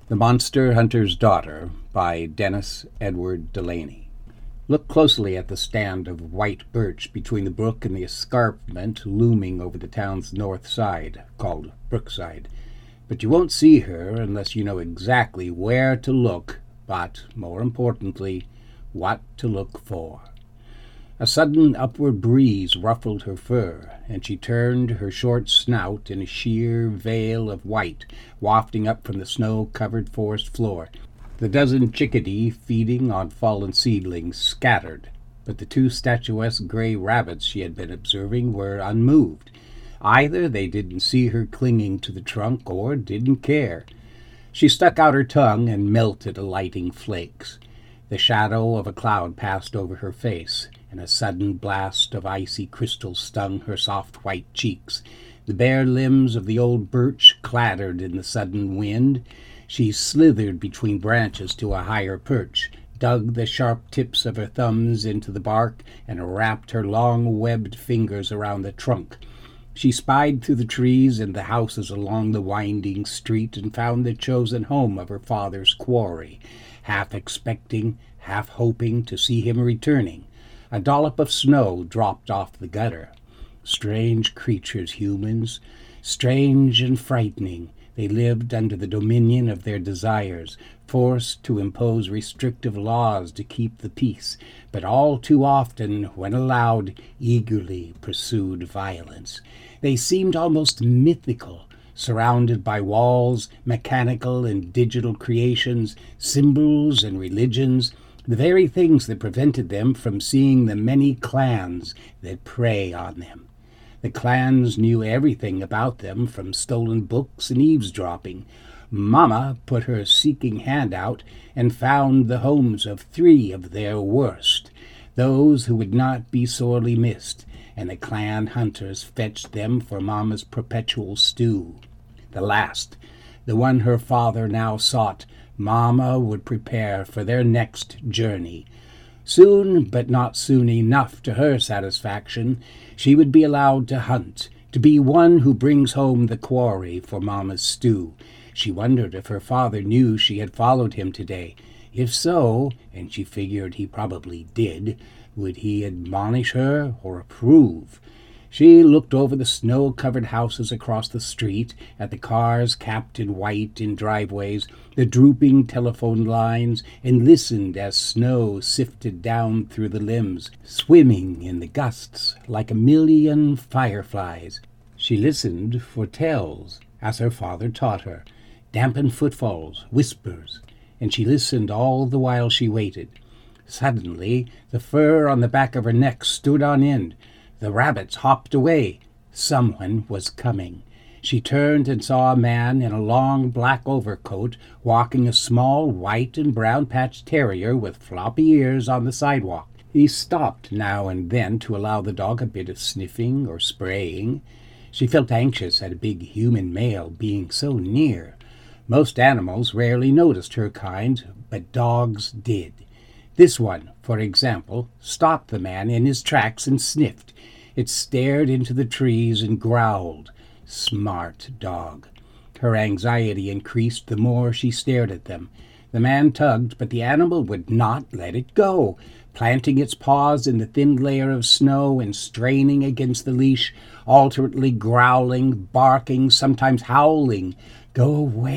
The Monster Hunter's Daughter by Dennis Edward Delaney. Look closely at the stand of white birch between the brook and the escarpment looming over the town's north side, called Brookside. But you won't see her unless you know exactly where to look, but, more importantly, what to look for. A sudden upward breeze ruffled her fur, and she turned her short snout in a sheer veil of white, wafting up from the snow-covered forest floor. The dozen chickadee feeding on fallen seedlings scattered, but the two statuesque gray rabbits she had been observing were unmoved. Either they didn't see her clinging to the trunk or didn't care. She stuck out her tongue and melted alighting flakes. The shadow of a cloud passed over her face, and a sudden blast of icy crystal stung her soft white cheeks. The bare limbs of the old birch clattered in the sudden wind. She slithered between branches to a higher perch, dug the sharp tips of her thumbs into the bark, and wrapped her long webbed fingers around the trunk. She spied through the trees and the houses along the winding street and found the chosen home of her father's quarry, half expecting, half hoping to see him returning. A dollop of snow dropped off the gutter. Strange creatures, humans, strange and frightening. They lived under the dominion of their desires, forced to impose restrictive laws to keep the peace, but all too often, when allowed, eagerly pursued violence. They seemed almost mythical, surrounded by walls, mechanical and digital creations, symbols and religions, the very things that prevented them from seeing the many clans that prey on them. The clans knew everything about them, from stolen books and eavesdropping. Mama put her seeking hand out and found the homes of 3 of their worst, those who would not be sorely missed, and the clan hunters fetched them for Mama's perpetual stew. The last, the one her father now sought, Mama would prepare for their next journey. Soon, but not soon enough to her satisfaction, she would be allowed to hunt, to be one who brings home the quarry for Mama's stew. She wondered if her father knew she had followed him today. If so, and she figured he probably did, would he admonish her or approve? She looked over the snow-covered houses across the street, at the cars capped in white in driveways, the drooping telephone lines, and listened as snow sifted down through the limbs, swimming in the gusts like a million fireflies. She listened for tells, as her father taught her, dampened footfalls, whispers, and she listened all the while she waited. Suddenly, the fur on the back of her neck stood on end. The rabbits hopped away. Someone was coming. She turned and saw a man in a long black overcoat walking a small white and brown patched terrier with floppy ears on the sidewalk. He stopped now and then to allow the dog a bit of sniffing or spraying. She felt anxious at a big human male being so near. Most animals rarely noticed her kind, but dogs did. This one, for example, stopped the man in his tracks and sniffed. It stared into the trees and growled. Smart dog. Her anxiety increased the more she stared at them. The man tugged, but the animal would not let it go, planting its paws in the thin layer of snow and straining against the leash, alternately growling, barking, sometimes howling. "Go away,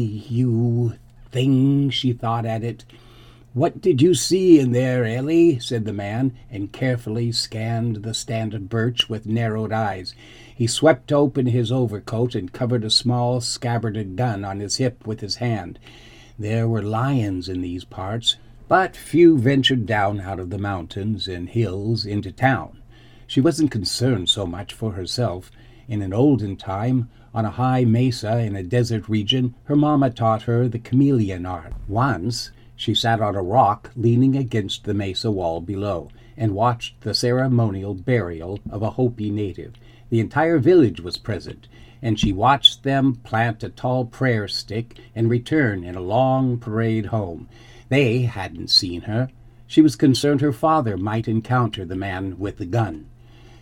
you thing," she thought at it. "What did you see in there, Ellie?" said the man, and carefully scanned the stand of birch with narrowed eyes. He swept open his overcoat and covered a small scabbarded gun on his hip with his hand. There were lions in these parts, but few ventured down out of the mountains and hills into town. She wasn't concerned so much for herself. In an olden time, on a high mesa in a desert region, her mama taught her the chameleon art. Once, she sat on a rock leaning against the mesa wall below and watched the ceremonial burial of a Hopi native. The entire village was present, and she watched them plant a tall prayer stick and return in a long parade home. They hadn't seen her. She was concerned her father might encounter the man with the gun.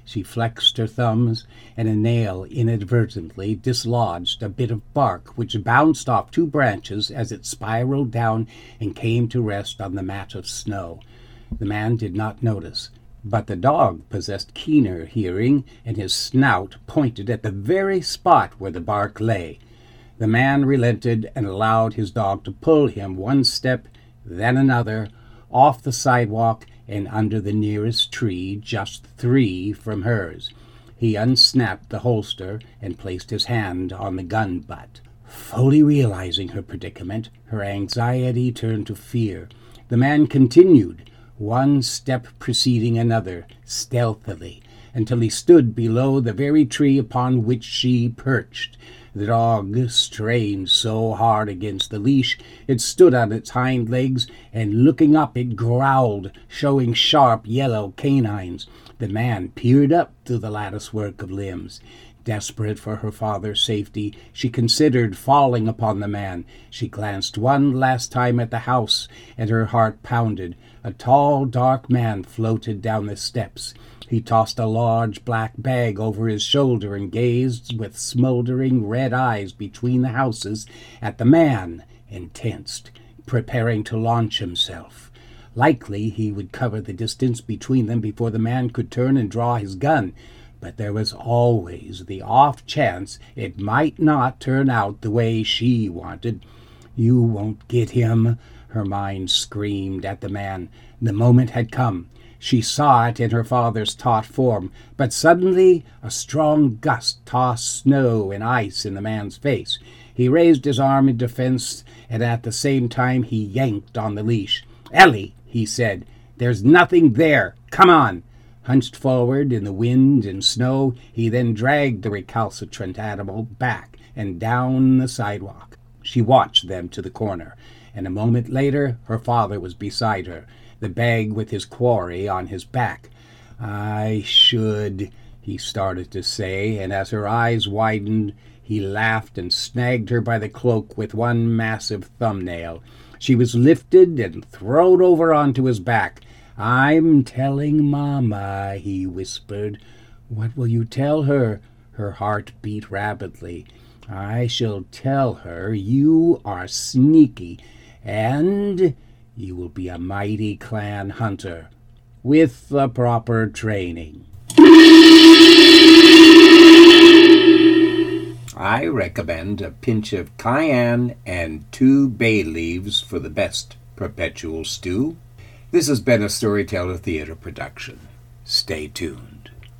She flexed her thumbs, and a nail inadvertently dislodged a bit of bark which bounced off 2 branches as it spiraled down and came to rest on the mat of snow. The man did not notice, but the dog possessed keener hearing, and his snout pointed at the very spot where the bark lay. The man relented and allowed his dog to pull him 1 step, then another, off the sidewalk and under the nearest tree, just 3 from hers. He unsnapped the holster and placed his hand on the gun butt. Fully realizing her predicament, her anxiety turned to fear. The man continued, 1 step preceding another, stealthily, until he stood below the very tree upon which she perched. The dog strained so hard against the leash it stood on its hind legs, and looking up it growled, showing sharp yellow canines. The man peered up through the latticework of limbs. Desperate for her father's safety, she considered falling upon the man. She glanced 1 last time at the house, and her heart pounded. A tall, dark man floated down the steps. He tossed a large black bag over his shoulder and gazed with smoldering red eyes between the houses at the man, and tensed, preparing to launch himself. Likely he would cover the distance between them before the man could turn and draw his gun, but there was always the off chance it might not turn out the way she wanted. "You won't get him," her mind screamed at the man. The moment had come. She saw it in her father's taut form, but suddenly a strong gust tossed snow and ice in the man's face. He raised his arm in defense, and at the same time he yanked on the leash. "Ellie," he said, "there's nothing there. Come on." Hunched forward in the wind and snow, he then dragged the recalcitrant animal back and down the sidewalk. She watched them to the corner, and a moment later her father was beside her, the bag with his quarry on his back. "I should," he started to say, and as her eyes widened, he laughed and snagged her by the cloak with 1 massive thumbnail. She was lifted and thrown over onto his back. "I'm telling Mama," he whispered. "What will you tell her?" Her heart beat rapidly. "I shall tell her you are sneaky, and you will be a mighty clan hunter, with the proper training." I recommend a pinch of cayenne and 2 bay leaves for the best perpetual stew. This has been a Storyteller Theater production. Stay tuned.